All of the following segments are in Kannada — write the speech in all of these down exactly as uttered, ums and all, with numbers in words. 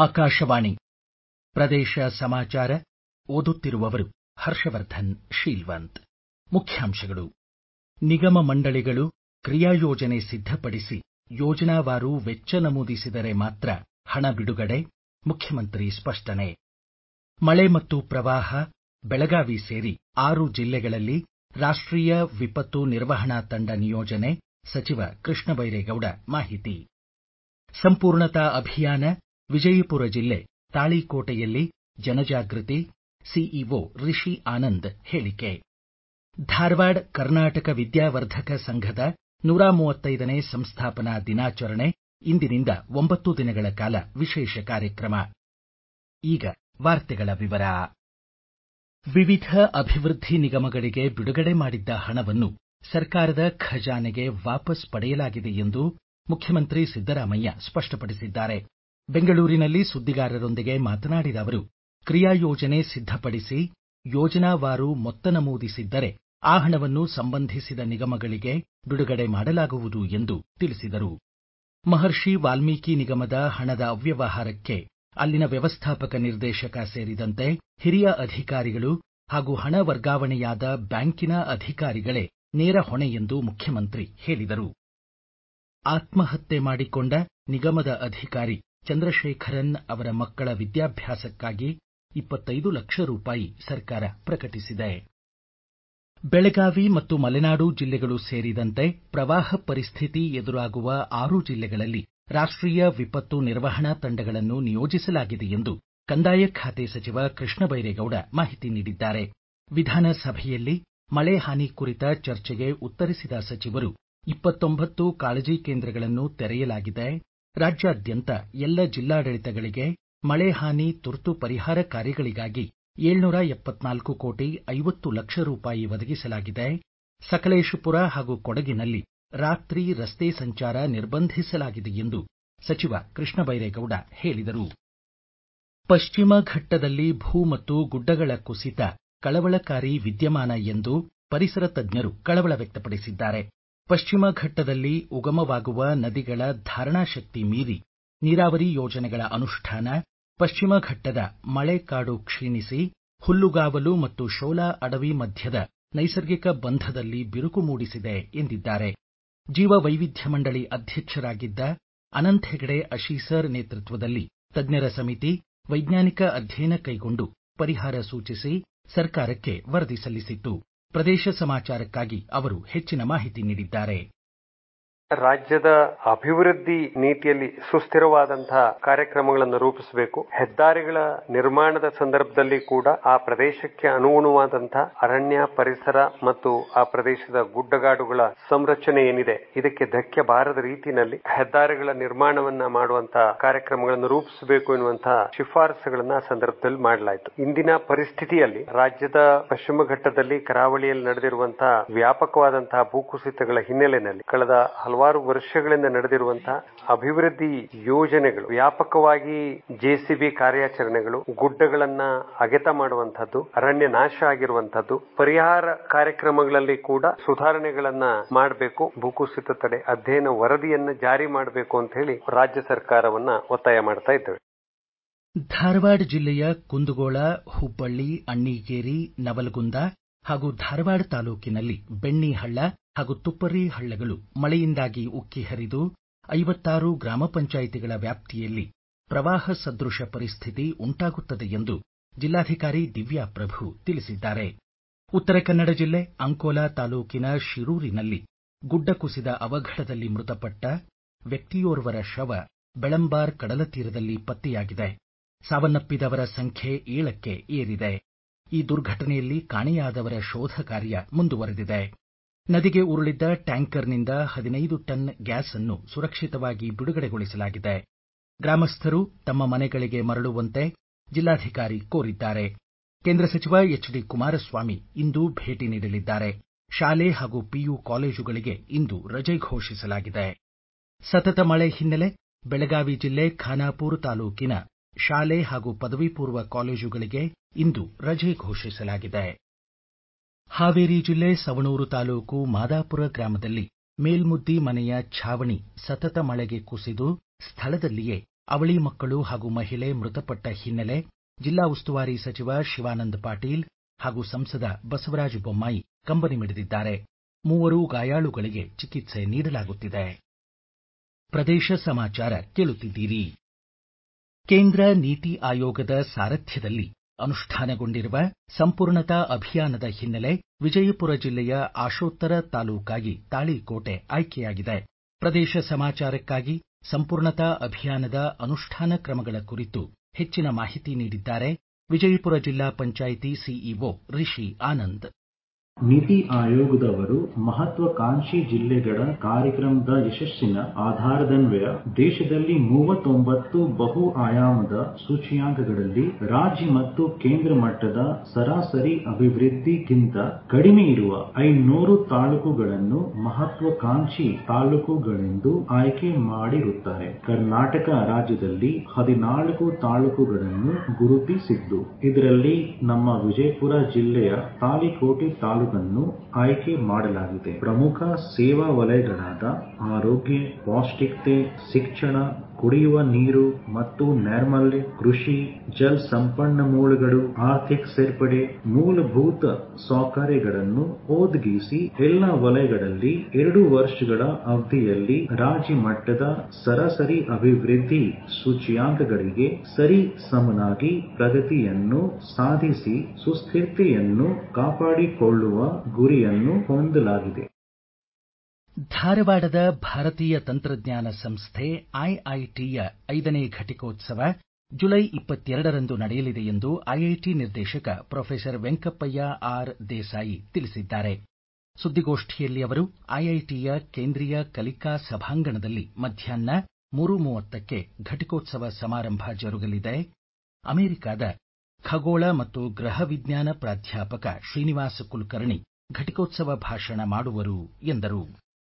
ಆಕಾಶವಾಣಿ ಪ್ರದೇಶ ಸಮಾಚಾರ ಓದುತ್ತಿರುವವರು ಹರ್ಷವರ್ಧನ್ ಶೀಲ್ವಂತ್. ಮುಖ್ಯಾಂಶಗಳು. ನಿಗಮ ಮಂಡಳಿಗಳು ಕ್ರಿಯಾಯೋಜನೆ ಸಿದ್ಧಪಡಿಸಿ ಯೋಜನಾವಾರು ವೆಚ್ಚ ನಮೂದಿಸಿದರೆ ಮಾತ್ರ ಹಣ ಬಿಡುಗಡೆ, ಮುಖ್ಯಮಂತ್ರಿ ಸ್ಪಷ್ಟನೆ. ಮಳೆ ಮತ್ತು ಪ್ರವಾಹ, ಬೆಳಗಾವಿ ಸೇರಿ ಆರು ಜಿಲ್ಲೆಗಳಲ್ಲಿ ರಾಷ್ಟ್ರೀಯ ವಿಪತ್ತು ನಿರ್ವಹಣಾ ತಂಡ ನಿಯೋಜನೆ, ಸಚಿವ ಕೃಷ್ಣ ಬೈರೇಗೌಡ ಮಾಹಿತಿ. ಸಂಪೂರ್ಣತಾ ಅಭಿಯಾನ, ವಿಜಯಪುರ ಜಿಲ್ಲೆ ತಾಳಿಕೋಟೆಯಲ್ಲಿ ಜನಜಾಗೃತಿ, ಸಿಇಒ ರಿಷಿ ಆನಂದ್ ಹೇಳಿಕೆ. ಧಾರವಾಡ ಕರ್ನಾಟಕ ವಿದ್ಯಾವರ್ಧಕ ಸಂಘದ ನೂರ ಮೂವತ್ತೈದನೇ ಸಂಸ್ಥಾಪನಾ ದಿನಾಚರಣೆ ಇಂದಿನಿಂದ ಒಂಬತ್ತು ದಿನಗಳ ಕಾಲ ವಿಶೇಷ ಕಾರ್ಯಕ್ರಮ. ಈಗ ವಾರ್ತೆಗಳ ವಿವರ. ವಿವಿಧ ಅಭಿವೃದ್ಧಿ ನಿಗಮಗಳಿಗೆ ಬಿಡುಗಡೆ ಮಾಡಿದ್ದ ಹಣವನ್ನು ಸರ್ಕಾರದ ಖಜಾನೆಗೆ ವಾಪಸ್ ಪಡೆಯಲಾಗಿದೆ ಎಂದು ಮುಖ್ಯಮಂತ್ರಿ ಸಿದ್ದರಾಮಯ್ಯ ಸ್ಪಷ್ಟಪಡಿಸಿದ್ದಾರೆ. ಬೆಂಗಳೂರಿನಲ್ಲಿ ಸುದ್ದಿಗಾರರೊಂದಿಗೆ ಮಾತನಾಡಿದ ಅವರು, ಕ್ರಿಯಾಯೋಜನೆ ಸಿದ್ಧಪಡಿಸಿ ಯೋಜನಾವಾರು ಮೊತ್ತ ನಮೂದಿಸಿದ್ದರೆ ಆ ಹಣವನ್ನು ಸಂಬಂಧಿಸಿದ ನಿಗಮಗಳಿಗೆ ಬಿಡುಗಡೆ ಮಾಡಲಾಗುವುದು ಎಂದು ತಿಳಿಸಿದರು. ಮಹರ್ಷಿ ವಾಲ್ಮೀಕಿ ನಿಗಮದ ಹಣದ ಅವ್ಯವಹಾರಕ್ಕೆ ಅಲ್ಲಿನ ವ್ಯವಸ್ಥಾಪಕ ನಿರ್ದೇಶಕ ಸೇರಿದಂತೆ ಹಿರಿಯ ಅಧಿಕಾರಿಗಳು ಹಾಗೂ ಹಣ ವರ್ಗಾವಣೆಯಾದ ಬ್ಯಾಂಕಿನ ಅಧಿಕಾರಿಗಳೇ ನೇರ ಹೊಣೆ ಎಂದು ಮುಖ್ಯಮಂತ್ರಿ ಹೇಳಿದರು. ಆತ್ಮಹತ್ಯೆ ಮಾಡಿಕೊಂಡ ನಿಗಮದ ಅಧಿಕಾರಿ ಚಂದ್ರಶೇಖರನ್ ಅವರ ಮಕ್ಕಳ ವಿದ್ಯಾಭ್ಯಾಸಕ್ಕಾಗಿ ಇಪ್ಪತ್ತೈದು ಲಕ್ಷ ರೂಪಾಯಿ ಸರ್ಕಾರ ಪ್ರಕಟಿಸಿದೆ. ಬೆಳಗಾವಿ ಮತ್ತು ಮಲೆನಾಡು ಜಿಲ್ಲೆಗಳು ಸೇರಿದಂತೆ ಪ್ರವಾಹ ಪರಿಸ್ಥಿತಿ ಎದುರಾಗುವ ಆರು ಜಿಲ್ಲೆಗಳಲ್ಲಿ ರಾಷ್ಟ್ರೀಯ ವಿಪತ್ತು ನಿರ್ವಹಣಾ ತಂಡಗಳನ್ನು ನಿಯೋಜಿಸಲಾಗಿದೆ ಎಂದು ಕಂದಾಯ ಖಾತೆ ಸಚಿವ ಕೃಷ್ಣ ಬೈರೇಗೌಡ ಮಾಹಿತಿ ನೀಡಿದ್ದಾರೆ. ವಿಧಾನಸಭೆಯಲ್ಲಿ ಮಳೆ ಹಾನಿ ಕುರಿತ ಚರ್ಚೆಗೆ ಉತ್ತರಿಸಿದ ಸಚಿವರು, ಇಪ್ಪತ್ತೊಂಬತ್ತು ಕಾಳಜಿ ಕೇಂದ್ರಗಳನ್ನು ತೆರೆಯಲಾಗಿದೆ. ರಾಜ್ಯಾದ್ಯಂತ ಎಲ್ಲ ಜಿಲ್ಲಾಡಳಿತಗಳಿಗೆ ಮಳೆ ಹಾನಿ ತುರ್ತು ಪರಿಹಾರ ಕಾರ್ಯಗಳಿಗಾಗಿ ಏಳ್ನೂರ ಎಪ್ಪತ್ನಾಲ್ಕು ಕೋಟಿ ಐವತ್ತು ಲಕ್ಷ ರೂಪಾಯಿ ಒದಗಿಸಲಾಗಿದೆ. ಸಕಲೇಶಪುರ ಹಾಗೂ ಕೊಡಗಿನಲ್ಲಿ ರಾತ್ರಿ ರಸ್ತೆ ಸಂಚಾರ ನಿರ್ಬಂಧಿಸಲಾಗಿದೆ ಎಂದು ಸಚಿವ ಕೃಷ್ಣ ಬೈರೇಗೌಡ ಹೇಳಿದರು. ಪಶ್ಚಿಮ ಘಟ್ಟದಲ್ಲಿ ಭೂ ಮತ್ತು ಗುಡ್ಡಗಳ ಕುಸಿತ ಕಳವಳಕಾರಿ ವಿದ್ಯಮಾನ ಎಂದು ಪರಿಸರ ತಜ್ಞರು ಕಳವಳ ವ್ಯಕ್ತಪಡಿಸಿದ್ದಾರೆ. ಪಶ್ಚಿಮ ಘಟ್ಟದಲ್ಲಿ ಉಗಮವಾಗುವ ನದಿಗಳ ಧಾರಣಾ ಶಕ್ತಿ ಮೀರಿ ನೀರಾವರಿ ಯೋಜನೆಗಳ ಅನುಷ್ಠಾನ ಪಶ್ಚಿಮ ಘಟ್ಟದ ಮಳೆ ಕಾಡು ಕ್ಷೀಣಿಸಿ ಹುಲ್ಲುಗಾವಲು ಮತ್ತು ಶೋಲಾ ಅಡವಿ ಮಧ್ಯದ ನೈಸರ್ಗಿಕ ಬಂಧದಲ್ಲಿ ಬಿರುಕು ಮೂಡಿಸಿದೆ ಎಂದಿದ್ದಾರೆ. ಜೀವ ವೈವಿಧ್ಯ ಮಂಡಳಿ ಅಧ್ಯಕ್ಷರಾಗಿದ್ದ ಅನಂತ ಹೆಗಡೆ ಅಶೀಸರ್ ನೇತೃತ್ವದಲ್ಲಿ ತಜ್ಞರ ಸಮಿತಿ ವೈಜ್ಞಾನಿಕ ಅಧ್ಯಯನ ಕೈಗೊಂಡು ಪರಿಹಾರ ಸೂಚಿಸಿ ಸರ್ಕಾರಕ್ಕೆ ವರದಿ ಸಲ್ಲಿಸಿತ್ತು. ಪ್ರದೇಶ ಸಮಾಚಾರಕ್ಕಾಗಿ ಅವರು ಹೆಚ್ಚಿನ ಮಾಹಿತಿ ನೀಡಿದ್ದಾರೆ. ರಾಜ್ಯದ ಅಭಿವೃದ್ಧಿ ನೀತಿಯಲ್ಲಿ ಸುಸ್ಥಿರವಾದಂತಹ ಕಾರ್ಯಕ್ರಮಗಳನ್ನು ರೂಪಿಸಬೇಕು. ಹೆದ್ದಾರಿಗಳ ನಿರ್ಮಾಣದ ಸಂದರ್ಭದಲ್ಲಿ ಕೂಡ ಆ ಪ್ರದೇಶಕ್ಕೆ ಅನುಗುಣವಾದಂತಹ ಅರಣ್ಯ ಪರಿಸರ ಮತ್ತು ಆ ಪ್ರದೇಶದ ಗುಡ್ಡಗಾಡುಗಳ ಸಂರಚನೆ ಏನಿದೆ ಇದಕ್ಕೆ ಧಕ್ಕೆ ಬಾರದ ರೀತಿಯಲ್ಲಿ ಹೆದ್ದಾರಿಗಳ ನಿರ್ಮಾಣವನ್ನ ಮಾಡುವಂತಹ ಕಾರ್ಯಕ್ರಮಗಳನ್ನು ರೂಪಿಸಬೇಕು ಎನ್ನುವಂತಹ ಶಿಫಾರಸುಗಳನ್ನ ಆ ಸಂದರ್ಭದಲ್ಲಿ ಮಾಡಲಾಯಿತು. ಇಂದಿನ ಪರಿಸ್ಥಿತಿಯಲ್ಲಿ ರಾಜ್ಯದ ಪಶ್ಚಿಮ ಘಟ್ಟದಲ್ಲಿ ಕರಾವಳಿಯಲ್ಲಿ ನಡೆದಿರುವಂತಹ ವ್ಯಾಪಕವಾದಂತಹ ಭೂಕುಸಿತಗಳ ಹಿನ್ನೆಲೆಯಲ್ಲಿ ಕಳೆದ ಹಲವಾರು ವರ್ಷಗಳಿಂದ ನಡೆದಿರುವಂತಹ ಅಭಿವೃದ್ಧಿ ಯೋಜನೆಗಳು ವ್ಯಾಪಕವಾಗಿ ಜೆಸಿಬಿ ಕಾರ್ಯಾಚರಣೆಗಳು, ಗುಡ್ಡಗಳನ್ನ ಅಗೆತ ಮಾಡುವಂತಹದ್ದು, ಅರಣ್ಯ ನಾಶ ಆಗಿರುವಂತಹದ್ದು, ಪರಿಹಾರ ಕಾರ್ಯಕ್ರಮಗಳಲ್ಲಿ ಕೂಡ ಸುಧಾರಣೆಗಳನ್ನ ಮಾಡಬೇಕು. ಭೂಕುಸಿತ ತಡೆ ಅಧ್ಯಯನ ವರದಿಯನ್ನ ಜಾರಿ ಮಾಡಬೇಕು ಅಂತ ಹೇಳಿ ರಾಜ್ಯ ಸರ್ಕಾರವನ್ನ ಒತ್ತಾಯ ಮಾಡ್ತಾ ಇದ್ದೇವೆ. ಧಾರವಾಡ ಜಿಲ್ಲೆಯ ಕುಂದಗೋಳ, ಹುಬ್ಬಳ್ಳಿ, ಅಣ್ಣಿಗೇರಿ, ನವಲಗುಂದ ಹಾಗೂ ಧಾರವಾಡ ತಾಲೂಕಿನಲ್ಲಿ ಬೆಣ್ಣಿ ಹಳ್ಳ ಹಾಗೂ ತುಪ್ಪರಿ ಹಳ್ಳಗಳು ಮಳೆಯಿಂದಾಗಿ ಉಕ್ಕಿ ಹರಿದು ಐವತ್ತಾರು ಗ್ರಾಮ ಪಂಚಾಯಿತಿಗಳ ವ್ಯಾಪ್ತಿಯಲ್ಲಿ ಪ್ರವಾಹ ಸದೃಶ ಪರಿಸ್ಥಿತಿ ಉಂಟಾಗುತ್ತದೆ ಎಂದು ಜಿಲ್ಲಾಧಿಕಾರಿ ದಿವ್ಯಾ ಪ್ರಭು ತಿಳಿಸಿದ್ದಾರೆ. ಉತ್ತರ ಕನ್ನಡ ಜಿಲ್ಲೆ ಅಂಕೋಲಾ ತಾಲೂಕಿನ ಶಿರೂರಿನಲ್ಲಿ ಗುಡ್ಡ ಕುಸಿದ ಅವಘಡದಲ್ಲಿ ಮೃತಪಟ್ಟ ವ್ಯಕ್ತಿಯೋರ್ವರ ಶವ ಬೆಳಂಬಾರ್ ಕಡಲ ತೀರದಲ್ಲಿ ಪತ್ತೆಯಾಗಿದೆ. ಸಾವನ್ನಪ್ಪಿದವರ ಸಂಖ್ಯೆ ಏಳಕ್ಕೆ ಏರಿದೆ. ಈ ದುರ್ಘಟನೆಯಲ್ಲಿ ಕಾಣೆಯಾದವರ ಶೋಧ ಕಾರ್ಯ ಮುಂದುವರೆದಿದೆ. ನದಿಗೆ ಉರುಳಿದ್ದ ಟ್ಯಾಂಕರ್ನಿಂದ ಹದಿನೈದು ಟನ್ ಗ್ಯಾಸ್ ಅನ್ನು ಸುರಕ್ಷಿತವಾಗಿ ಬಿಡುಗಡೆಗೊಳಿಸಲಾಗಿದೆ. ಗ್ರಾಮಸ್ಥರು ತಮ್ಮ ಮನೆಗಳಿಗೆ ಮರಳುವಂತೆ ಜಿಲ್ಲಾಧಿಕಾರಿ ಕೋರಿದ್ದಾರೆ. ಕೇಂದ್ರ ಸಚಿವ ಎಚ್ ಡಿ ಕುಮಾರಸ್ವಾಮಿ ಇಂದು ಭೇಟಿ ನೀಡಲಿದ್ದಾರೆ. ಶಾಲೆ ಹಾಗೂ ಪಿಯು ಕಾಲೇಜುಗಳಿಗೆ ಇಂದು ರಜೆ ಘೋಷಿಸಲಾಗಿದೆ. ಸತತ ಮಳೆ ಹಿನ್ನೆಲೆ ಬೆಳಗಾವಿ ಜಿಲ್ಲೆ ಖಾನಾಪುರ ತಾಲೂಕಿನ ಶಾಲೆ ಹಾಗೂ ಪದವಿ ಪೂರ್ವ ಕಾಲೇಜುಗಳಿಗೆ ಇಂದು ರಜೆ ಘೋಷಿಸಲಾಗಿದೆ. ಹಾವೇರಿ ಜಿಲ್ಲೆ ಸವಣೂರು ತಾಲೂಕು ಮಾದಾಪುರ ಗ್ರಾಮದಲ್ಲಿ ಮೇಲ್ಮುದ್ದಿ ಮನೆಯ ಛಾವಣಿ ಸತತ ಮಳೆಗೆ ಕುಸಿದು ಸ್ಥಳದಲ್ಲಿಯೇ ಅವಳಿ ಮಕ್ಕಳು ಹಾಗೂ ಮಹಿಳೆ ಮೃತಪಟ್ಟ ಹಿನ್ನೆಲೆ ಜಿಲ್ಲಾ ಉಸ್ತುವಾರಿ ಸಚಿವ ಶಿವಾನಂದ ಪಾಟೀಲ್ ಹಾಗೂ ಸಂಸದ ಬಸವರಾಜ ಬೊಮ್ಮಾಯಿ ಕಂಬನಿ ಮಿಡಿದಿದ್ದಾರೆ. ಮೂವರು ಗಾಯಾಳುಗಳಿಗೆ ಚಿಕಿತ್ಸೆ ನೀಡಲಾಗುತ್ತಿದೆ. ಪ್ರದೇಶ ಸಮಾಚಾರ ಕೇಳುತ್ತಿದ್ದೀರಿ. ಕೇಂದ್ರ ನೀತಿ ಆಯೋಗದ ಸಾರಥ್ಯದಲ್ಲಿ ಅನುಷ್ಠಾನಗೊಂಡಿರುವ ಸಂಪೂರ್ಣತಾ ಅಭಿಯಾನದ ಹಿನ್ನೆಲೆ ವಿಜಯಪುರ ಜಿಲ್ಲೆಯ ಆಶೋತ್ತರ ತಾಲೂಕಾಗಿ ತಾಳಿಕೋಟೆ ಆಯ್ಕೆಯಾಗಿದೆ. ಪ್ರದೇಶ ಸಮಾಚಾರಕ್ಕಾಗಿ ಸಂಪೂರ್ಣತಾ ಅಭಿಯಾನದ ಅನುಷ್ಠಾನ ಕ್ರಮಗಳ ಕುರಿತು ಹೆಚ್ಚಿನ ಮಾಹಿತಿ ನೀಡಿದ್ದಾರೆ ವಿಜಯಪುರ ಜಿಲ್ಲಾ ಪಂಚಾಯಿತಿ ಸಿಇಒ ರಿಷಿ ಆನಂದ್. ನೀತಿ ಆಯೋಗದವರು ಮಹತ್ವಾಕಾಂಕ್ಷಿ ಜಿಲ್ಲೆಗಳ ಕಾರ್ಯಕ್ರಮದ ಯಶಸ್ಸಿನ ಆಧಾರದನ್ವಯ ದೇಶದಲ್ಲಿ ಮೂವತ್ತೊಂಬತ್ತು ಬಹು ಆಯಾಮದ ಸೂಚ್ಯಾಂಕಗಳಲ್ಲಿ ರಾಜ್ಯ ಮತ್ತು ಕೇಂದ್ರ ಮಟ್ಟದ ಸರಾಸರಿ ಅಭಿವೃದ್ಧಿಗಿಂತ ಕಡಿಮೆ ಇರುವ ಐನೂರು ತಾಲೂಕುಗಳನ್ನು ಮಹತ್ವಾಕಾಂಕ್ಷಿ ತಾಲೂಕುಗಳೆಂದು ಆಯ್ಕೆ ಮಾಡಿರುತ್ತಾರೆ. ಕರ್ನಾಟಕ ರಾಜ್ಯದಲ್ಲಿ ಹದಿನಾಲ್ಕು ತಾಲೂಕುಗಳನ್ನು ಗುರುತಿಸಿದ್ದು, ಇದರಲ್ಲಿ ನಮ್ಮ ವಿಜಯಪುರ ಜಿಲ್ಲೆಯ ತಾಳಿಕೋಟೆ ತಾಲೂಕು ಆಯ್ಕೆ ಮಾಡಲಾಗಿದೆ. ಪ್ರಮುಖ ಸೇವಾ ವಲಯಗಳಾದ ಆರೋಗ್ಯ, ಪೌಷ್ಟಿಕತೆ, ಶಿಕ್ಷಣ, ಕುಡಿಯುವ ನೀರು ಮತ್ತು ನೈರ್ಮಲ್ಯ, ಕೃಷಿ, ಜಲ ಸಂಪನ್ಮೂಲಗಳು, ಆರ್ಥಿಕ ಸೇರ್ಪಡೆ, ಮೂಲಭೂತ ಸೌಕರ್ಯಗಳನ್ನು ಒದಗಿಸಿ ಎಲ್ಲ ವಲಯಗಳಲ್ಲಿ ಎರಡು ವರ್ಷಗಳ ಅವಧಿಯಲ್ಲಿ ರಾಜ್ಯ ಮಟ್ಟದ ಸರಾಸರಿ ಅಭಿವೃದ್ಧಿ ಸೂಚ್ಯಾಂಕಗಳಿಗೆ ಸರಿ ಸಮನಾಗಿ ಪ್ರಗತಿಯನ್ನು ಸಾಧಿಸಿ ಸುಸ್ಥಿರತೆಯನ್ನು ಕಾಪಾಡಿಕೊಳ್ಳುವ ಗುರಿಯನ್ನು ಹೊಂದಲಾಗಿದೆ. ಧಾರವಾಡದ ಭಾರತೀಯ ತಂತ್ರಜ್ಞಾನ ಸಂಸ್ಥೆ ಐಐಟಿಯ ಐದನೇ ಘಟಿಕೋತ್ಸವ ಜುಲೈ ಇಪ್ಪತ್ತೆರಡರಂದು ನಡೆಯಲಿದೆ ಎಂದು ಐಐಟಿ ನಿರ್ದೇಶಕ ಪ್ರೊಫೆಸರ್ ವೆಂಕಪ್ಪಯ್ಯ ಆರ್ ದೇಸಾಯಿ ತಿಳಿಸಿದ್ದಾರೆ. ಸುದ್ದಿಗೋಷ್ಠಿಯಲ್ಲಿ ಅವರು ಐಐಟಿಯ ಕೇಂದ್ರೀಯ ಕಲಿಕಾ ಸಭಾಂಗಣದಲ್ಲಿ ಮಧ್ಯಾಹ್ನ ಮೂರು ಮೂವತ್ತಕ್ಕೆ ಘಟಿಕೋತ್ಸವ ಸಮಾರಂಭ ಜರುಗಲಿದೆ. ಅಮೆರಿಕದ ಖಗೋಳ ಮತ್ತು ಗ್ರಹ ವಿಜ್ಞಾನ ಪ್ರಾಧ್ಯಾಪಕ ಶ್ರೀನಿವಾಸ ಕುಲಕರ್ಣಿ ಘಟಿಕೋತ್ಸವ ಭಾಷಣ ಮಾಡುವರು ಎಂದರು.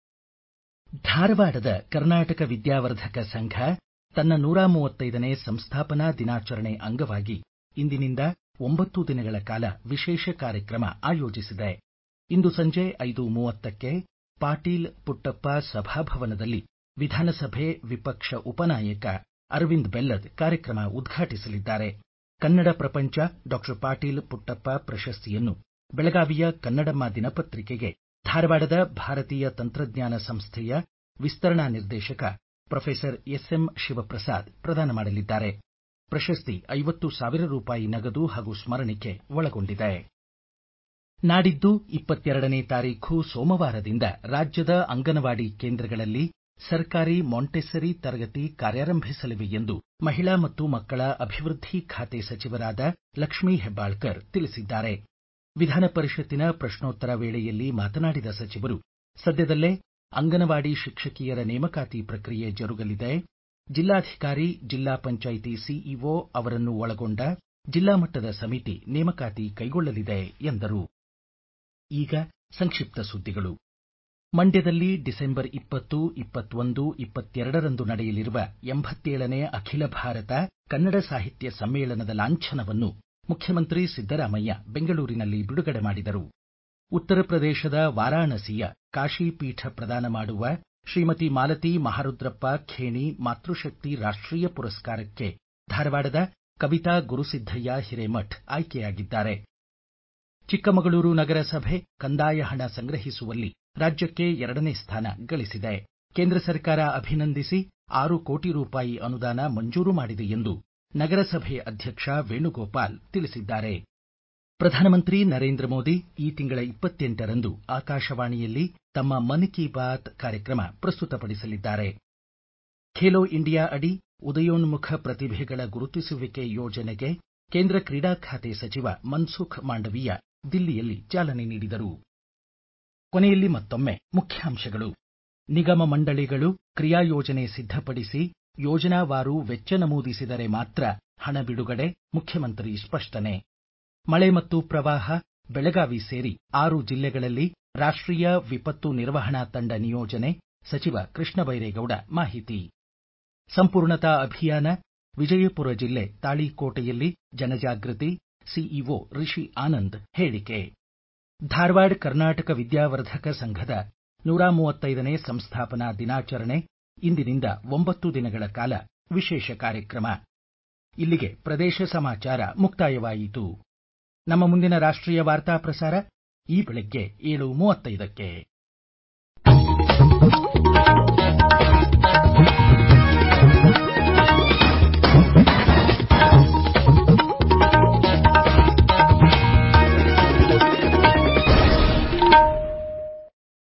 ಧಾರವಾಡದ ಕರ್ನಾಟಕ ವಿದ್ಯಾವರ್ಧಕ ಸಂಘ ತನ್ನ ನೂರ ಮೂವತ್ತೈದನೇ ಸಂಸ್ಥಾಪನಾ ದಿನಾಚರಣೆ ಅಂಗವಾಗಿ ಇಂದಿನಿಂದ ಒಂಬತ್ತು ದಿನಗಳ ಕಾಲ ವಿಶೇಷ ಕಾರ್ಯಕ್ರಮ ಆಯೋಜಿಸಿದೆ. ಇಂದು ಸಂಜೆ ಐದು ಮೂವತ್ತಕ್ಕೆ ಪಾಟೀಲ್ ಪುಟ್ಟಪ್ಪ ಸಭಾಭವನದಲ್ಲಿ ವಿಧಾನಸಭೆ ವಿಪಕ್ಷ ಉಪನಾಯಕ ಅರವಿಂದ ಬೆಲ್ಲದ್ ಕಾರ್ಯಕ್ರಮ ಉದ್ಘಾಟಿಸಲಿದ್ದಾರೆ. ಕನ್ನಡ ಪ್ರಪಂಚ ಡಾಕ್ಟರ್ ಪಾಟೀಲ್ ಪುಟ್ಟಪ್ಪ ಪ್ರಶಸ್ತಿಯನ್ನು ಬೆಳಗಾವಿಯ ಕನ್ನಡಮ್ಮ ದಿನಪತ್ರಿಕೆಗೆ ಧಾರವಾಡದ ಭಾರತೀಯ ತಂತ್ರಜ್ಞಾನ ಸಂಸ್ಥೆಯ ವಿಸ್ತರಣಾ ನಿರ್ದೇಶಕ ಪ್ರೊಫೆಸರ್ ಎಸ್ಎಂ ಶಿವಪ್ರಸಾದ್ ಪ್ರದಾನ ಮಾಡಲಿದ್ದಾರೆ. ಪ್ರಶಸ್ತಿ ಐವತ್ತು ಸಾವಿರ ರೂಪಾಯಿ ನಗದು ಹಾಗೂ ಸ್ಮರಣಿಕೆ ಒಳಗೊಂಡಿದೆ. ನಾಡಿದ್ದು ಇಪ್ಪತ್ತೆರಡನೇ ತಾರೀಖು ಸೋಮವಾರದಿಂದ ರಾಜ್ಯದ ಅಂಗನವಾಡಿ ಕೇಂದ್ರಗಳಲ್ಲಿ ಸರ್ಕಾರಿ ಮಾಂಟೆಸರಿ ತರಗತಿ ಕಾರ್ಯಾರಂಭಿಸಲಿವೆ ಎಂದು ಮಹಿಳಾ ಮತ್ತು ಮಕ್ಕಳ ಅಭಿವೃದ್ಧಿ ಖಾತೆ ಸಚಿವರಾದ ಲಕ್ಷ್ಮೀ ಹೆಬ್ಬಾಳ್ಕರ್ ತಿಳಿಸಿದ್ದಾರೆ. ವಿಧಾನ ಪರಿಷತ್ತಿನ ಪ್ರಶ್ನೋತ್ತರ ವೇಳೆಯಲ್ಲಿ ಮಾತನಾಡಿದ ಸಚಿವರು, ಸದ್ಯದಲ್ಲೇ ಅಂಗನವಾಡಿ ಶಿಕ್ಷಕಿಯರ ನೇಮಕಾತಿ ಪ್ರಕ್ರಿಯೆ ಜರುಗಲಿದೆ. ಜಿಲ್ಲಾಧಿಕಾರಿ, ಜಿಲ್ಲಾ ಪಂಚಾಯಿತಿ ಸಿಇಒ ಅವರನ್ನು ಒಳಗೊಂಡ ಜಿಲ್ಲಾ ಮಟ್ಟದ ಸಮಿತಿ ನೇಮಕಾತಿ ಕೈಗೊಳ್ಳಲಿದೆ ಎಂದರು. ಈಗ ಸಂಕ್ಷಿಪ್ತ ಸುದ್ದಿಗಳು. ಮಂಡ್ಯದಲ್ಲಿ ಡಿಸೆಂಬರ್ ಇಪ್ಪತ್ತು, ಇಪ್ಪತ್ತೊಂದು, ಇಪ್ಪತ್ತೆರಡರಂದು ನಡೆಯಲಿರುವ ಎಂಬತ್ತೇಳನೇ ಅಖಿಲ ಭಾರತ ಕನ್ನಡ ಸಾಹಿತ್ಯ ಸಮ್ಮೇಳನದ ಲಾಂಛನವನ್ನು ಮುಖ್ಯಮಂತ್ರಿ ಸಿದ್ದರಾಮಯ್ಯ ಬೆಂಗಳೂರಿನಲ್ಲಿ ಬಿಡುಗಡೆ ಮಾಡಿದರು. ಉತ್ತರ ಪ್ರದೇಶದ ವಾರಾಣಸಿಯ ಕಾಶಿಪೀಠ ಪ್ರದಾನ ಮಾಡುವ ಶ್ರೀಮತಿ ಮಾಲತಿ ಮಹಾರುದ್ರಪ್ಪ ಖೇಣಿ ಮಾತೃಶಕ್ತಿ ರಾಷ್ಟ್ರೀಯ ಪುರಸ್ಕಾರಕ್ಕೆ ಧಾರವಾಡದ ಕವಿತಾ ಗುರುಸಿದ್ದಯ್ಯ ಹಿರೇಮಠ್ ಆಯ್ಕೆಯಾಗಿದ್ದಾರೆ. ಚಿಕ್ಕಮಗಳೂರು ನಗರಸಭೆ ಕಂದಾಯ ಹಣ ಸಂಗ್ರಹಿಸುವಲ್ಲಿ ರಾಜ್ಯಕ್ಕೆ ಎರಡನೇ ಸ್ಥಾನ ಗಳಿಸಿದೆ. ಕೇಂದ್ರ ಸರ್ಕಾರ ಅಭಿನಂದಿಸಿ ಆರು ಕೋಟಿ ರೂಪಾಯಿ ಅನುದಾನ ಮಂಜೂರು ಮಾಡಿದೆ ಎಂದು ನಗರಸಭೆ ಅಧ್ಯಕ್ಷ ವೇಣುಗೋಪಾಲ್ ತಿಳಿಸಿದ್ದಾರೆ. ಪ್ರಧಾನಮಂತ್ರಿ ನರೇಂದ್ರ ಮೋದಿ ಈ ತಿಂಗಳ ಇಪ್ಪತ್ತೆಂಟರಂದು ಆಕಾಶವಾಣಿಯಲ್ಲಿ ತಮ್ಮ ಮನ್ ಕಿ ಬಾತ್ ಕಾರ್ಯಕ್ರಮ ಪ್ರಸ್ತುತಪಡಿಸಲಿದ್ದಾರೆ. ಖೇಲೋ ಇಂಡಿಯಾ ಅಡಿ ಉದಯೋನ್ಮುಖ ಪ್ರತಿಭೆಗಳ ಗುರುತಿಸುವಿಕೆ ಯೋಜನೆಗೆ ಕೇಂದ್ರ ಕ್ರೀಡಾ ಖಾತೆ ಸಚಿವ ಮನ್ಸುಖ್ ಮಾಂಡವೀಯ ದಿಲ್ಲಿಯಲ್ಲಿ ಚಾಲನೆ ನೀಡಿದರು. ಕೊನೆಯಲ್ಲಿ ಮತ್ತೊಮ್ಮೆ ಮುಖ್ಯಾಂಶಗಳು. ನಿಗಮ ಮಂಡಳಿಗಳು ಕ್ರಿಯಾಯೋಜನೆ ಸಿದ್ಧಪಡಿಸಿ ಯೋಜನಾವಾರು ವೆಚ್ಚ ನಮೂದಿಸಿದರೆ ಮಾತ್ರ ಹಣ ಬಿಡುಗಡೆ, ಮುಖ್ಯಮಂತ್ರಿ ಸ್ಪಷ್ಟನೆ. ಮಳೆ ಮತ್ತು ಪ್ರವಾಹ, ಬೆಳಗಾವಿ ಸೇರಿ ಆರು ಜಿಲ್ಲೆಗಳಲ್ಲಿ ರಾಷ್ಟ್ರೀಯ ವಿಪತ್ತು ನಿರ್ವಹಣಾ ತಂಡ ನಿಯೋಜನೆ, ಸಚಿವ ಕೃಷ್ಣ ಬೈರೇಗೌಡ ಮಾಹಿತಿ. ಸಂಪೂರ್ಣತಾ ಅಭಿಯಾನ, ವಿಜಯಪುರ ಜಿಲ್ಲೆ ತಾಳಿಕೋಟೆಯಲ್ಲಿ ಜನಜಾಗೃತಿ, ಸಿಇಒ ರಿಷಿ ಆನಂದ್ ಹೇಳಿಕೆ. ಧಾರವಾಡ ಕರ್ನಾಟಕ ವಿದ್ಯಾವರ್ಧಕ ಸಂಘದ ನೂರ ಮೂವತ್ತೈದನೇ ಸಂಸ್ಥಾಪನಾ ದಿನಾಚರಣೆ ಇಂದಿನಿಂದ ಒಂಬತ್ತು ದಿನಗಳ ಕಾಲ ವಿಶೇಷ ಕಾರ್ಯಕ್ರಮ. ಇಲ್ಲಿಗೆ ಪ್ರದೇಶ ಸಮಾಚಾರ ಮುಕ್ತಾಯವಾಯಿತು. ನಮ್ಮ ಮುಂದಿನ ರಾಷ್ಟ್ರೀಯ ವಾರ್ತಾ ಪ್ರಸಾರ ಈ ಬೆಳಗ್ಗೆ ಏಳು ಮೂವತ್ತೈದಕ್ಕೆ.